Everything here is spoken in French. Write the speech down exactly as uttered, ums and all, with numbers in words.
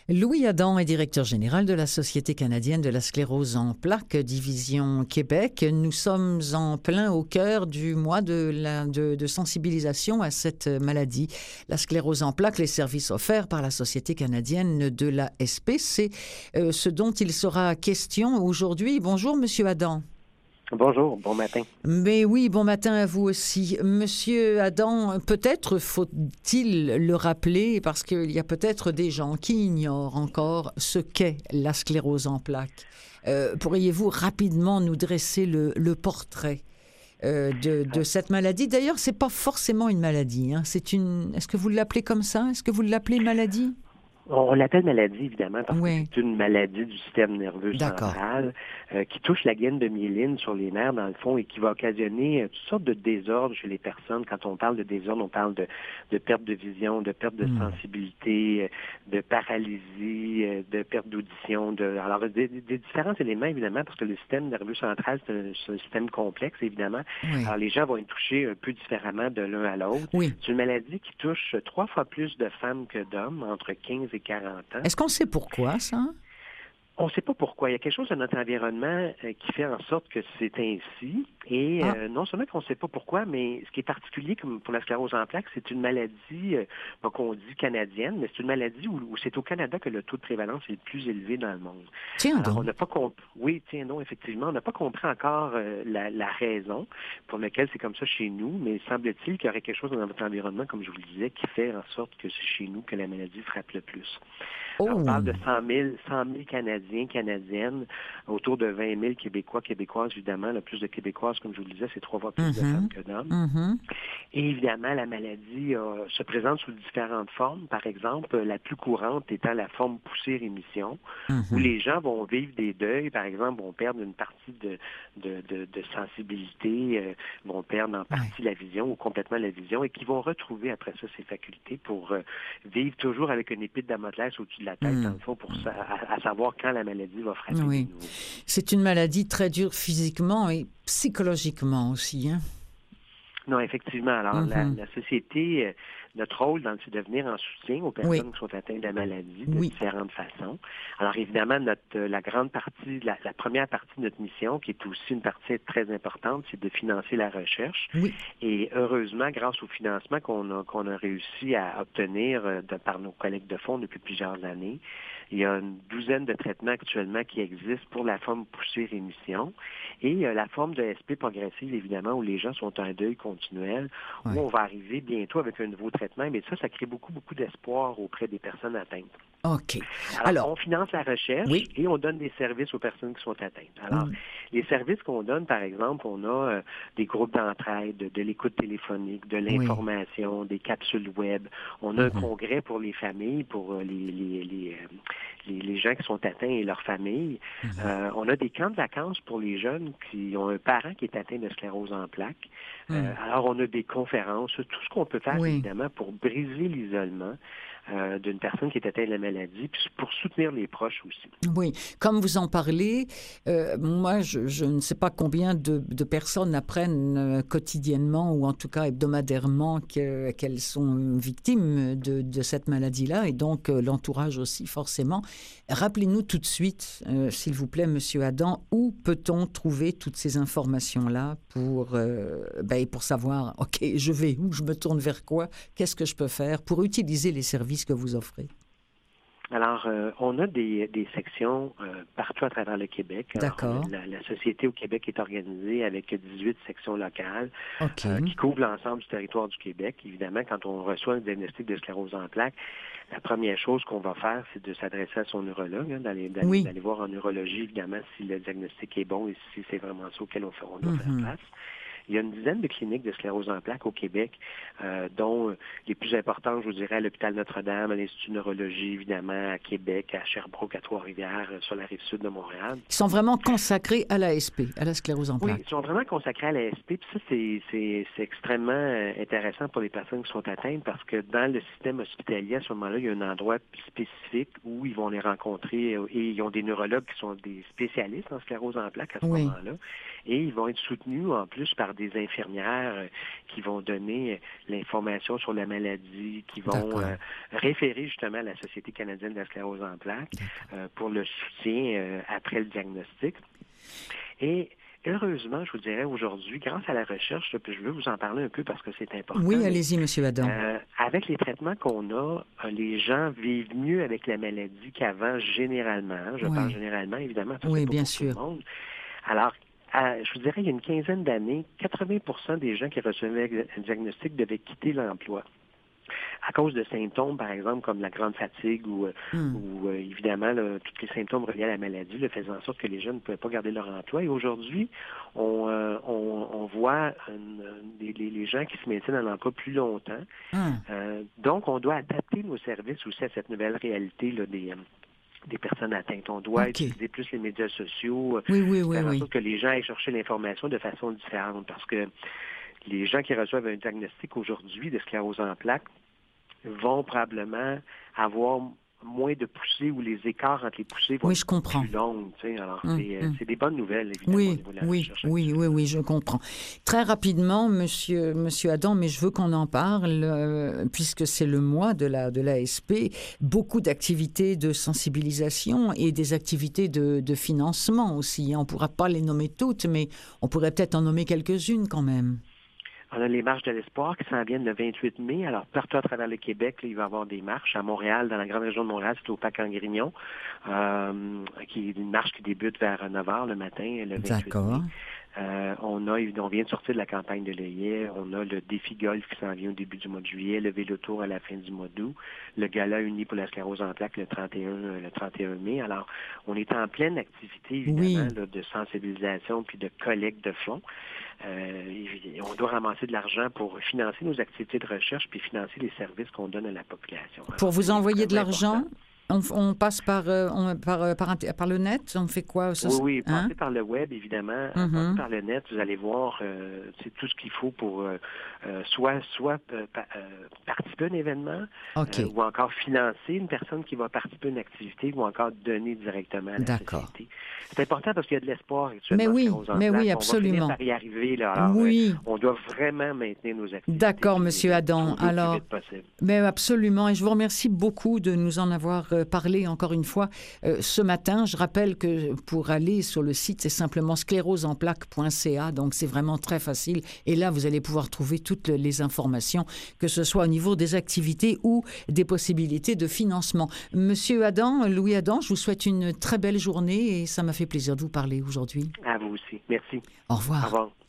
Louis Adam est directeur général de la Société canadienne de la sclérose en plaques, division Québec. Nous sommes en plein au cœur du mois de, la, de, de sensibilisation à cette maladie. La sclérose en plaques, les services offerts par la Société canadienne de l'A S P, c'est euh, ce dont il sera question aujourd'hui. Bonjour, Monsieur Adam. Bonjour, bon matin. Mais oui, bon matin à vous aussi. Monsieur Adam, peut-être faut-il le rappeler parce qu'il y a peut-être des gens qui ignorent encore ce qu'est la sclérose en plaques. Euh, pourriez-vous rapidement nous dresser le, le portrait euh, de, de cette maladie? D'ailleurs, c'est pas forcément une maladie. Hein. C'est une. Est-ce que vous l'appelez comme ça? Est-ce que vous l'appelez maladie? On l'appelle maladie, évidemment, parce oui. que c'est une maladie du système nerveux D'accord. central euh, qui touche la gaine de myéline sur les nerfs, dans le fond, et qui va occasionner euh, toutes sortes de désordres chez les personnes. Quand on parle de désordre, on parle de, de perte de vision, de perte de mmh. sensibilité, euh, de paralysie, euh, de perte d'audition. De... Alors, des, des différents éléments, évidemment, parce que le système nerveux central, c'est un, c'est un système complexe, évidemment. Oui. Alors, les gens vont être touchés un peu différemment de l'un à l'autre. Oui. C'est une maladie qui touche trois fois plus de femmes que d'hommes, entre quinze et quarante ans. Est-ce qu'on sait pourquoi, ça? On ne sait pas pourquoi. Il y a quelque chose dans notre environnement euh, qui fait en sorte que c'est ainsi. Et ah. euh, non seulement qu'on ne sait pas pourquoi, mais ce qui est particulier comme pour la sclérose en plaques, c'est une maladie, euh, qu'on dit canadienne, mais c'est une maladie où, où c'est au Canada que le taux de prévalence est le plus élevé dans le monde. Tiens Alors, donc. on n'a pas comp... Oui, tiens donc, effectivement. On n'a pas compris encore euh, la, la raison pour laquelle c'est comme ça chez nous, mais semble-t-il qu'il y aurait quelque chose dans notre environnement, comme je vous le disais, qui fait en sorte que c'est chez nous que la maladie frappe le plus. Oh. Alors, on parle de cent mille Canadiens, Canadiennes, autour de vingt mille Québécois, Québécoises, évidemment. Le plus de Québécoises, comme je vous le disais, c'est trois fois plus mm-hmm. de femmes que d'hommes. Mm-hmm. Et évidemment, la maladie euh, se présente sous différentes formes. Par exemple, la plus courante étant la forme poussée-rémission, mm-hmm. où les gens vont vivre des deuils, par exemple, vont perdre une partie de, de, de, de sensibilité, euh, vont perdre en partie ouais. la vision ou complètement la vision, et qui vont retrouver après ça ses facultés pour euh, vivre toujours avec une épée de Damoclès au-dessus de la tête, mm. dans le fond, pour sa, à, à savoir quand la maladie va frapper. Oui. C'est une maladie très dure physiquement et psychologiquement aussi, hein? Non, effectivement. Alors, mm-hmm. la, la société, euh, notre rôle, dans, c'est de venir en soutien aux personnes oui. qui sont atteintes de la maladie de oui. différentes façons. Alors, évidemment, notre, euh, la grande partie, la, la première partie de notre mission, qui est aussi une partie très importante, c'est de financer la recherche. Oui. Et heureusement, grâce au financement qu'on a, qu'on a réussi à obtenir euh, de, par nos collègues de fonds depuis plusieurs années, il y a une douzaine de traitements actuellement qui existent pour la forme poussée-rémission et euh, la forme de S P progressive, évidemment, où les gens sont en deuil continuel, oui. où on va arriver bientôt avec un nouveau traitement. Mais ça, ça crée beaucoup, beaucoup d'espoir auprès des personnes atteintes. OK. Alors, Alors on finance la recherche oui. et on donne des services aux personnes qui sont atteintes. Alors, mm. les services qu'on donne, par exemple, on a euh, des groupes d'entraide, de, de l'écoute téléphonique, de l'information, oui. des capsules web. On a mm-hmm. un congrès pour les familles, pour euh, les, les, les, euh, les, les gens qui sont atteints et leurs familles. Mm-hmm. Euh, on a des camps de vacances pour les jeunes qui ont un parent qui est atteint de sclérose en plaques. Mm. Euh, alors, on a des conférences, tout ce qu'on peut faire, oui. évidemment, pour briser l'isolement. Euh, d'une personne qui est atteinte de la maladie, puis pour soutenir les proches aussi. Oui, comme vous en parlez, euh, moi, je, je ne sais pas combien de, de personnes apprennent euh, quotidiennement ou en tout cas hebdomadairement que, qu'elles sont victimes de, de cette maladie-là, et donc euh, l'entourage aussi, forcément. Rappelez-nous tout de suite, euh, s'il vous plaît, Monsieur Adam, où peut-on trouver toutes ces informations-là pour, euh, ben, pour savoir, OK, je vais où, je me tourne vers quoi, qu'est-ce que je peux faire pour utiliser les services que vous offrez? Alors, euh, on a des, des sections euh, partout à travers le Québec. D'accord. Alors, la, la société au Québec est organisée avec dix-huit sections locales okay. euh, qui couvrent l'ensemble du territoire du Québec. Évidemment, quand on reçoit un diagnostic de sclérose en plaques, la première chose qu'on va faire, c'est de s'adresser à son neurologue, hein, d'aller, d'aller, oui. d'aller voir en neurologie, évidemment, si le diagnostic est bon et si c'est vraiment ça auquel on, fait, on doit mm-hmm. faire place. Il y a une dizaine de cliniques de sclérose en plaques au Québec, euh, dont les plus importantes, je vous dirais, à l'hôpital Notre-Dame, à l'Institut de neurologie, évidemment, à Québec, à Sherbrooke, à Trois-Rivières, euh, sur la rive sud de Montréal. Ils sont vraiment consacrés à l'A S P, à la sclérose en plaques. Oui, ils sont vraiment consacrés à l'A S P. Puis ça, c'est, c'est, c'est extrêmement euh, intéressant pour les personnes qui sont atteintes parce que dans le système hospitalier, à ce moment-là, il y a un endroit spécifique où ils vont les rencontrer euh, et ils ont des neurologues qui sont des spécialistes en sclérose en plaques à ce oui. moment-là. Et ils vont être soutenus, en plus, par par des infirmières euh, qui vont donner l'information sur la maladie, qui vont euh, référer justement à la Société canadienne de la sclérose en plaques euh, pour le soutien euh, après le diagnostic. Et heureusement, je vous dirais aujourd'hui, grâce à la recherche, là, puis je veux vous en parler un peu parce que c'est important. Oui, allez-y, M. Adam. Euh, avec les traitements qu'on a, euh, les gens vivent mieux avec la maladie qu'avant, généralement. Je oui. parle généralement, évidemment, parce oui, que c'est pas bien pour sûr. tout le monde. Alors, euh, je vous dirais, il y a une quinzaine d'années, quatre-vingts pour cent des gens qui recevaient un diagnostic devaient quitter l'emploi. À cause de symptômes, par exemple, comme la grande fatigue ou, mm. ou euh, évidemment, là, tous les symptômes reliés à la maladie, là, faisaient en sorte que les jeunes ne pouvaient pas garder leur emploi. Et aujourd'hui, on, euh, on, on voit une, des, les, les gens qui se maintiennent dans l'emploi plus longtemps. Mm. Euh, donc, on doit adapter nos services aussi à cette nouvelle réalité là, des... Euh, des personnes atteintes. On doit okay. utiliser plus les médias sociaux, oui, oui, oui, faire en oui. sorte que les gens aillent chercher l'information de façon différente. Parce que les gens qui reçoivent un diagnostic aujourd'hui de sclérose en plaques vont probablement avoir moins de poussées ou les écarts entre les poussées vont oui, je être comprends. plus longues. Tu sais. Alors, hum, c'est, hum. c'est des bonnes nouvelles, évidemment, oui, au niveau de la oui, recherche. Oui, oui, oui, je comprends. Très rapidement, monsieur, monsieur Adam, mais je veux qu'on en parle, euh, puisque c'est le mois de la, de l'A S P, beaucoup d'activités de sensibilisation et des activités de, de financement aussi. On ne pourra pas les nommer toutes, mais on pourrait peut-être en nommer quelques-unes quand même. On a les marches de l'espoir qui s'en viennent le vingt-huit mai. Alors, partout à travers le Québec, là, il va y avoir des marches. À Montréal, dans la grande région de Montréal, c'est au Parc en Grignon, euh, qui est une marche qui débute vers neuf heures le matin, le vingt-huit D'accord. mai. Euh, on a, on vient de sortir de la campagne de l'œillet. On a le défi golf qui s'en vient au début du mois de juillet, le vélotour à la fin du mois d'août, le gala uni pour la sclérose en plaques le trente et un, le trente et un mai. Alors, on est en pleine activité, évidemment, oui. là, de sensibilisation puis de collecte de fonds. Euh, on doit ramasser de l'argent pour financer nos activités de recherche puis financer les services qu'on donne à la population. Alors, pour vous envoyer de l'argent, important. On, on passe par, euh, on, par, par, par le net? On fait quoi? Ça, oui, oui, hein? passez par le web, évidemment. Mm-hmm. Passez par le net, vous allez voir euh, c'est tout ce qu'il faut pour euh, euh, soit, soit euh, pa- euh, participer à un événement okay. euh, ou encore financer une personne qui va participer à une activité ou encore donner directement à la D'accord. société. C'est important parce qu'il y a de l'espoir actuellement. Mais oui, place. mais oui, absolument. On va finir par y arriver. Là. Alors, oui. euh, on doit vraiment maintenir nos activités. D'accord, Monsieur Adam. Alors, mais absolument. Et je vous remercie beaucoup de nous en avoir parlé encore une fois euh, ce matin. Je rappelle que pour aller sur le site, c'est simplement sclérose en plaques point c a. Donc, c'est vraiment très facile. Et là, vous allez pouvoir trouver toutes les informations, que ce soit au niveau des activités ou des possibilités de financement. Monsieur Adam, Louis Adam, je vous souhaite une très belle journée et ça m'a fait plaisir de vous parler aujourd'hui. À vous aussi. Merci. Au revoir. Au revoir.